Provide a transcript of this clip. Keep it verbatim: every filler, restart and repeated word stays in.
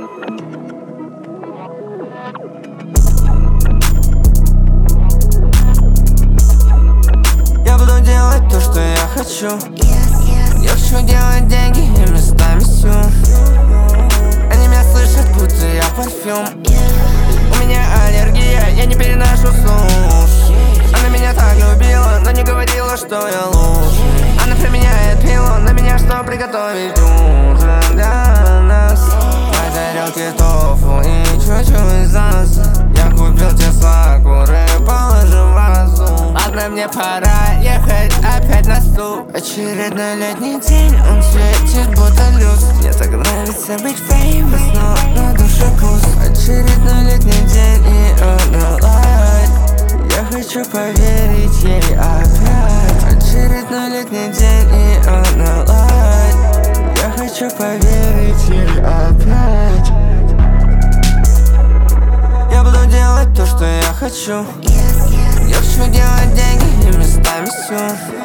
Я буду делать то, что я хочу. Я хочу делать деньги и местами всю. Они меня слышат, будто я парфюм. У меня аллергия, я не переношу суши. Она меня так любила, но не говорила, что я лучше. Она применяет пилу на меня, что приготовить ужин для нас. По тарелке тофу и чуть-чуть саса. Я купил те сакуры, положил в вазу. Ладно, мне пора ехать опять на стул. Очередной летний день, он светит будто люстр. Мне так нравится быть famous, но на душе пуст. Очередной летний день, и он light. Я хочу поверить ей опять. Очередной летний день, и он light. Я хочу поверить ей опять. Я буду делать то, что я хочу. Я хочу делать деньги и местами всю.